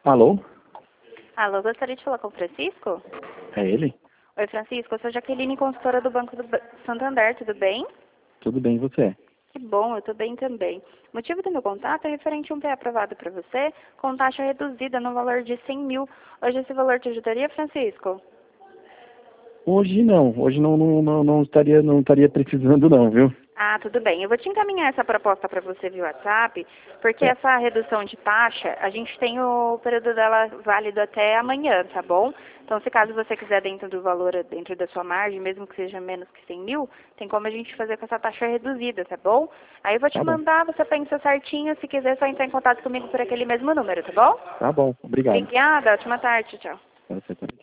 Alô? Alô, gostaria de falar com o Francisco? É ele? Oi, Francisco, eu sou Jaqueline, consultora do Banco do Santander, tudo bem? Tudo bem, e você? Que bom, eu tô bem também. O motivo do meu contato é referente a um PE aprovado para você, com taxa reduzida no valor de 100 mil. Hoje esse valor te ajudaria, Francisco? Hoje não. Hoje não estaria precisando não, viu? Ah, tudo bem. Eu vou te encaminhar essa proposta para você via WhatsApp, porque É, essa redução de taxa, a gente tem o período dela válido até amanhã, tá bom? Então, se caso você quiser dentro do valor, dentro da sua margem, mesmo que seja menos que 100 mil, tem como a gente fazer com essa taxa reduzida, tá bom? Aí eu vou te tá bom. mandar, você pensa certinho, se quiser é só entrar em contato comigo por aquele mesmo número, tá bom? Tá bom, obrigado. Obrigada, ótima tarde, tchau. Pra você também.